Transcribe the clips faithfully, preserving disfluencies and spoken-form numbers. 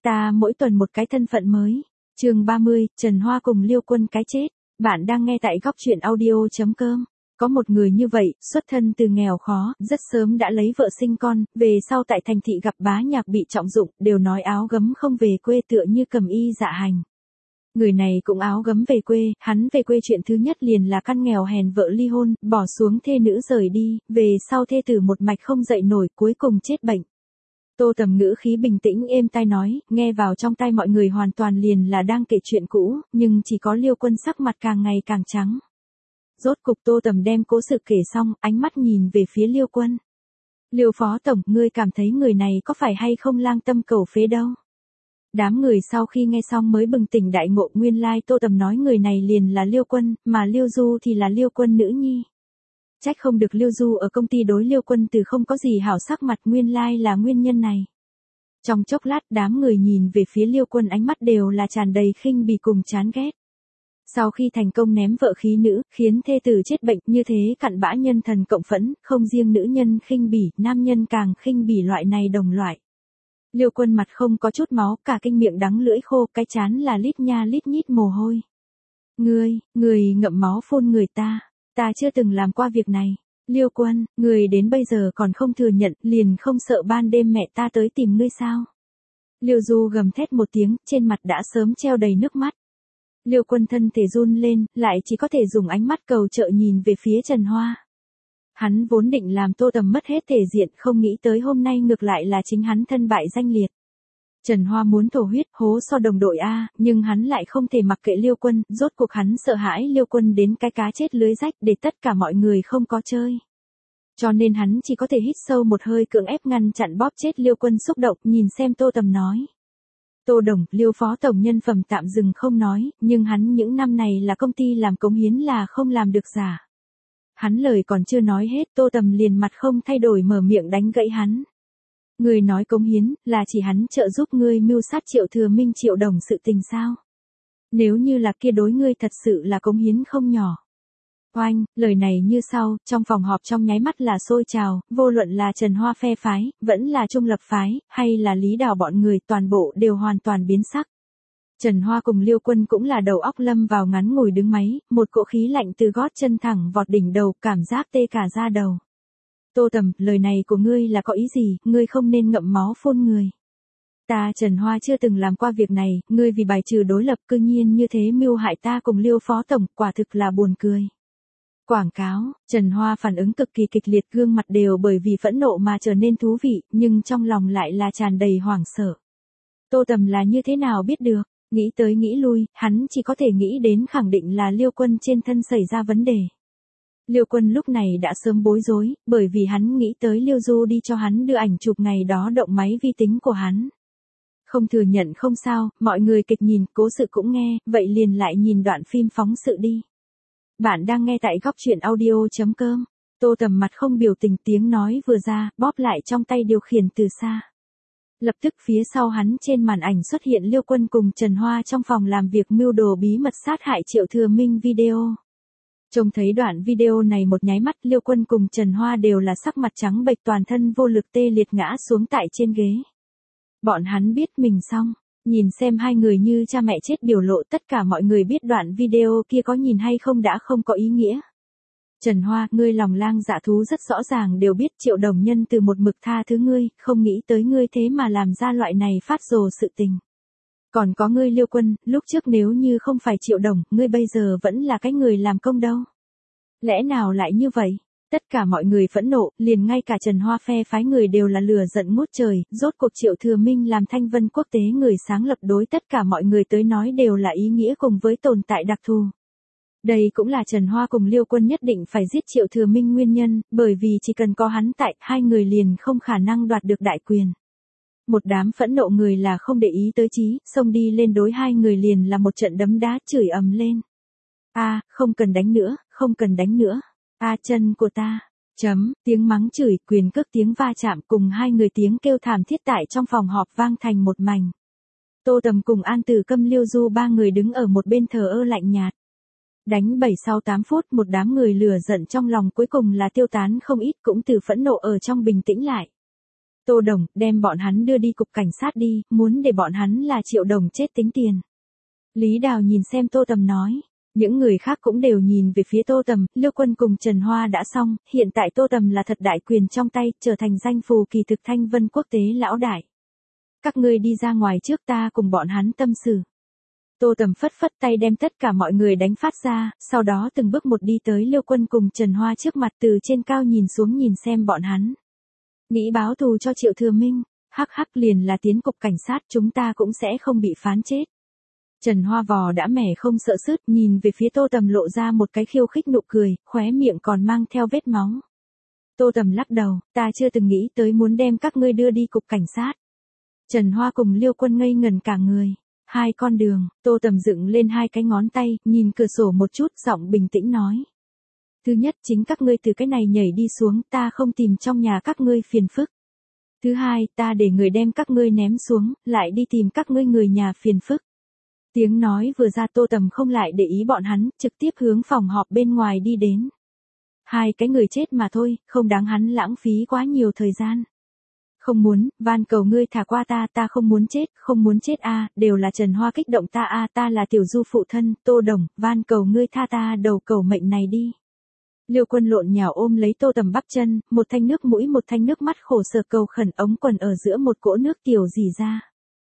Ta mỗi tuần một cái thân phận mới. Chương ba mươi, Trần Hoa cùng Liêu Quân cái chết. Bạn đang nghe tại góc truyện audio chấm com. Có một người như vậy, xuất thân từ nghèo khó, rất sớm đã lấy vợ sinh con, về sau tại thành thị gặp bá nhạc bị trọng dụng, đều nói áo gấm không về quê tựa như cầm y dạ hành. Người này cũng áo gấm về quê, hắn về quê chuyện thứ nhất liền là căn nghèo hèn vợ ly hôn, bỏ xuống thê nữ rời đi, về sau thê tử một mạch không dậy nổi, cuối cùng chết bệnh. Tô Tầm ngữ khí bình tĩnh êm tai nói, nghe vào trong tai mọi người hoàn toàn liền là đang kể chuyện cũ, nhưng chỉ có Liêu Quân sắc mặt càng ngày càng trắng. Rốt cục Tô Tầm đem cố sự kể xong, ánh mắt nhìn về phía Liêu Quân. Liêu Phó Tổng, ngươi cảm thấy người này có phải hay không lang tâm cầu phế đâu? Đám người sau khi nghe xong mới bừng tỉnh đại ngộ, nguyên lai Tô Tầm nói người này liền là Liêu Quân, mà Liêu Du thì là Liêu Quân nữ nhi. Trách không được Liêu Du ở công ty đối Liêu Quân từ không có gì hảo sắc mặt, nguyên lai là nguyên nhân này. Trong chốc lát đám người nhìn về phía Liêu Quân ánh mắt đều là tràn đầy khinh bỉ cùng chán ghét. Sau khi thành công ném vợ khí nữ, khiến thê tử chết bệnh, như thế cặn bã nhân thần cộng phẫn, không riêng nữ nhân khinh bỉ, nam nhân càng khinh bỉ loại này đồng loại. Liêu Quân mặt không có chút máu, cả kinh miệng đắng lưỡi khô, cái chán là lít nha lít nhít mồ hôi. Ngươi, ngươi ngậm máu phun người ta, ta chưa từng làm qua việc này. Liêu Quân, ngươi đến bây giờ còn không thừa nhận, liền không sợ ban đêm mẹ ta tới tìm ngươi sao? Liêu Du gầm thét một tiếng, trên mặt đã sớm treo đầy nước mắt. Liêu Quân thân thể run lên, lại chỉ có thể dùng ánh mắt cầu trợ nhìn về phía Trần Hoa. Hắn vốn định làm Tô Tầm mất hết thể diện, không nghĩ tới hôm nay ngược lại là chính hắn thân bại danh liệt. Trần Hoa muốn thổ huyết, hố so đồng đội A, nhưng hắn lại không thể mặc kệ Liêu Quân, rốt cuộc hắn sợ hãi Liêu Quân đến cái cá chết lưới rách để tất cả mọi người không có chơi. Cho nên hắn chỉ có thể hít sâu một hơi cưỡng ép ngăn chặn bóp chết Liêu Quân xúc động, nhìn xem Tô Tầm nói. Tô Đồng, Liêu Phó Tổng nhân phẩm tạm dừng không nói, nhưng hắn những năm này là công ty làm cống hiến là không làm được giả. Hắn lời còn chưa nói hết, Tô Tầm liền mặt không thay đổi mở miệng đánh gãy hắn. Người nói cống hiến, là chỉ hắn trợ giúp ngươi mưu sát Triệu Thừa Minh Triệu Đồng sự tình sao? Nếu như là kia đối ngươi thật sự là cống hiến không nhỏ. Oanh, lời này như sau, trong phòng họp trong nháy mắt là sôi trào, vô luận là Trần Hoa phe phái, vẫn là Trung Lập phái, hay là Lý Đào bọn người, toàn bộ đều hoàn toàn biến sắc. Trần Hoa cùng Liêu Quân cũng là đầu óc lâm vào ngắn ngồi đứng máy, một cỗ khí lạnh từ gót chân thẳng vọt đỉnh đầu, cảm giác tê cả da đầu. Tô Tầm, lời này của ngươi là có ý gì, ngươi không nên ngậm máu phun người. Ta Trần Hoa chưa từng làm qua việc này, ngươi vì bài trừ đối lập cư nhiên như thế mưu hại ta cùng Liêu Phó Tổng, quả thực là buồn cười. Quảng cáo, Trần Hoa phản ứng cực kỳ kịch liệt, gương mặt đều bởi vì phẫn nộ mà trở nên thú vị, nhưng trong lòng lại là tràn đầy hoảng sợ. Tô Tầm là như thế nào biết được, nghĩ tới nghĩ lui, hắn chỉ có thể nghĩ đến khẳng định là Liêu Quân trên thân xảy ra vấn đề. Liêu Quân lúc này đã sớm bối rối, bởi vì hắn nghĩ tới Liêu Du đi cho hắn đưa ảnh chụp ngày đó động máy vi tính của hắn. Không thừa nhận không sao, mọi người kịch nhìn, cố sự cũng nghe, vậy liền lại nhìn đoạn phim phóng sự đi. Bạn đang nghe tại góc truyện audio chấm com. Tô Tầm mặt không biểu tình, tiếng nói vừa ra, bóp lại trong tay điều khiển từ xa. Lập tức phía sau hắn trên màn ảnh xuất hiện Liêu Quân cùng Trần Hoa trong phòng làm việc mưu đồ bí mật sát hại Triệu Thừa Minh video. Trông thấy đoạn video này một nháy mắt, Liêu Quân cùng Trần Hoa đều là sắc mặt trắng bệch, toàn thân vô lực tê liệt ngã xuống tại trên ghế. Bọn hắn biết mình xong, nhìn xem hai người như cha mẹ chết biểu lộ, tất cả mọi người biết đoạn video kia có nhìn hay không đã không có ý nghĩa. Trần Hoa, ngươi lòng lang dạ thú rất rõ ràng đều biết Triệu Đồng nhân từ một mực tha thứ ngươi, không nghĩ tới ngươi thế mà làm ra loại này phát rồ sự tình. Còn có ngươi Liêu Quân, lúc trước nếu như không phải Triệu Đồng, ngươi bây giờ vẫn là cái người làm công đâu. Lẽ nào lại như vậy? Tất cả mọi người phẫn nộ, liền ngay cả Trần Hoa phe phái người đều là lửa giận ngút trời, rốt cuộc Triệu Thừa Minh làm Thanh Vân Quốc tế người sáng lập đối tất cả mọi người tới nói đều là ý nghĩa cùng với tồn tại đặc thù. Đây cũng là Trần Hoa cùng Liêu Quân nhất định phải giết Triệu Thừa Minh nguyên nhân, bởi vì chỉ cần có hắn tại, hai người liền không khả năng đoạt được đại quyền. Một đám phẫn nộ người là không để ý tới chí, xông đi lên đối hai người liền là một trận đấm đá chửi ầm lên. A, không cần đánh nữa, không cần đánh nữa. A chân của ta. Chấm, tiếng mắng chửi, quyền cước tiếng va chạm cùng hai người tiếng kêu thảm thiết tại trong phòng họp vang thành một mảnh. Tô Tầm cùng An Tử Câm Liêu Du ba người đứng ở một bên thờ ơ lạnh nhạt. Đánh bảy sau tám phút, một đám người lửa giận trong lòng cuối cùng là tiêu tán không ít, cũng từ phẫn nộ ở trong bình tĩnh lại. Tô Đồng, đem bọn hắn đưa đi cục cảnh sát đi, muốn để bọn hắn là Triệu Đồng chết tính tiền. Lý Đào nhìn xem Tô Tầm nói. Những người khác cũng đều nhìn về phía Tô Tầm, Liêu Quân cùng Trần Hoa đã xong, hiện tại Tô Tầm là thật đại quyền trong tay, trở thành danh phù kỳ thực Thanh Vân quốc tế lão đại. Các ngươi đi ra ngoài trước, ta cùng bọn hắn tâm sự. Tô Tầm phất phất tay đem tất cả mọi người đánh phát ra, sau đó từng bước một đi tới Liêu Quân cùng Trần Hoa trước mặt, từ trên cao nhìn xuống nhìn xem bọn hắn. Nghĩ báo thù cho Triệu Thừa Minh, hắc hắc, liền là tiến cục cảnh sát, chúng ta cũng sẽ không bị phán chết. Trần Hoa vò đã mẻ không sợ sứt, nhìn về phía Tô Tầm lộ ra một cái khiêu khích nụ cười, khóe miệng còn mang theo vết máu. Tô Tầm lắc đầu, ta chưa từng nghĩ tới muốn đem các ngươi đưa đi cục cảnh sát. Trần Hoa cùng Liêu Quân ngây ngần cả người. Hai con đường, Tô Tầm dựng lên hai cái ngón tay, nhìn cửa sổ một chút, giọng bình tĩnh nói. Thứ nhất, chính các ngươi từ cái này nhảy đi xuống, ta không tìm trong nhà các ngươi phiền phức. Thứ hai, ta để người đem các ngươi ném xuống, lại đi tìm các ngươi người nhà phiền phức. Tiếng nói vừa ra, Tô Tầm không lại để ý bọn hắn, trực tiếp hướng phòng họp bên ngoài đi đến. Hai cái người chết mà thôi, không đáng hắn lãng phí quá nhiều thời gian. Không muốn, van cầu ngươi thả qua ta, ta không muốn chết, không muốn chết a, à, đều là Trần Hoa kích động ta a, à, ta là Tiểu Du phụ thân, Tô Đồng, van cầu ngươi tha ta đầu cầu mệnh này đi. Liêu Quân lộn nhào ôm lấy Tô Tầm bắp chân, một thanh nước mũi một thanh nước mắt khổ sở cầu khẩn, ống quần ở giữa một cỗ nước tiểu rỉ ra.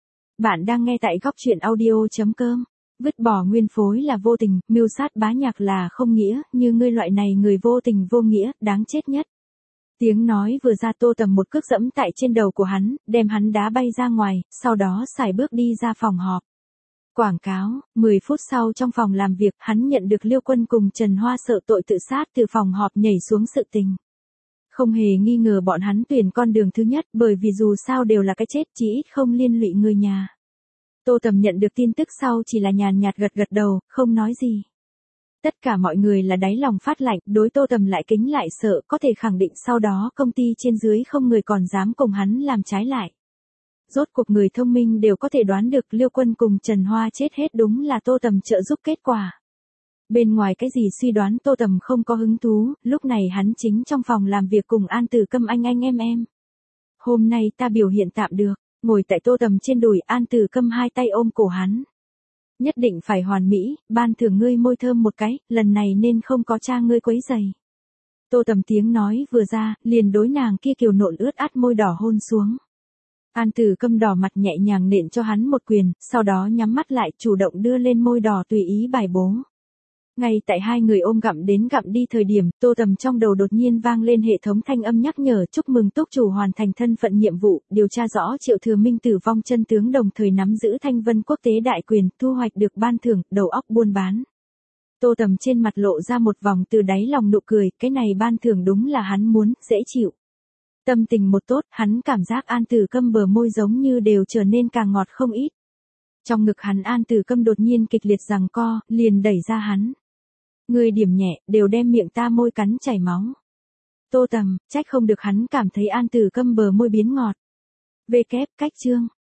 Bạn đang nghe tại góc truyện audio chấm com. Vứt bỏ nguyên phối là vô tình, mưu sát bá nhạc là không nghĩa, như ngươi loại này người vô tình vô nghĩa, đáng chết nhất. Tiếng nói vừa ra, Tô Tầm một cước dẫm tại trên đầu của hắn, đem hắn đá bay ra ngoài, sau đó xài bước đi ra phòng họp. Quảng cáo, mười phút sau trong phòng làm việc, hắn nhận được Liêu Quân cùng Trần Hoa sợ tội tự sát từ phòng họp nhảy xuống sự tình. Không hề nghi ngờ bọn hắn tuyển con đường thứ nhất, bởi vì dù sao đều là cái chết, chỉ ít không liên lụy người nhà. Tô Tầm nhận được tin tức sau chỉ là nhàn nhạt gật gật đầu, không nói gì. Tất cả mọi người là đáy lòng phát lạnh, đối Tô Tầm lại kính lại sợ, có thể khẳng định sau đó công ty trên dưới không người còn dám cùng hắn làm trái lại. Rốt cuộc người thông minh đều có thể đoán được Liêu Quân cùng Trần Hoa chết hết đúng là Tô Tầm trợ giúp kết quả. Bên ngoài cái gì suy đoán Tô Tầm không có hứng thú, lúc này hắn chính trong phòng làm việc cùng An Tử Câm anh anh em em. Hôm nay ta biểu hiện tạm được, ngồi tại Tô Tầm trên đùi, An Tử Câm hai tay ôm cổ hắn. Nhất định phải hoàn mỹ, ban thưởng ngươi môi thơm một cái, lần này nên không có cha ngươi quấy rầy. Tô Tầm tiếng nói vừa ra, liền đối nàng kia kiều nộn ướt át môi đỏ hôn xuống. An Tử Câm đỏ mặt nhẹ nhàng nện cho hắn một quyền, sau đó nhắm mắt lại, chủ động đưa lên môi đỏ tùy ý bài bố. Ngay tại hai người ôm gặm đến gặm đi thời điểm, Tô Tầm trong đầu đột nhiên vang lên hệ thống thanh âm nhắc nhở, chúc mừng túc chủ hoàn thành thân phận nhiệm vụ, điều tra rõ Triệu Thừa Minh tử vong chân tướng, đồng thời nắm giữ Thanh Vân quốc tế đại quyền, thu hoạch được ban thưởng, đầu óc buôn bán. Tô Tầm trên mặt lộ ra một vòng từ đáy lòng nụ cười, cái này ban thưởng đúng là hắn muốn, dễ chịu. Tâm tình một tốt, hắn cảm giác An Tử Câm bờ môi giống như đều trở nên càng ngọt không ít. Trong ngực hắn An Tử Câm đột nhiên kịch liệt giằng co, liền đẩy ra hắn. Người điểm nhẹ, đều đem miệng ta môi cắn chảy máu. Tô Tầm, trách không được hắn cảm thấy An Tử Câm bờ môi biến ngọt. Về kép, cách chương.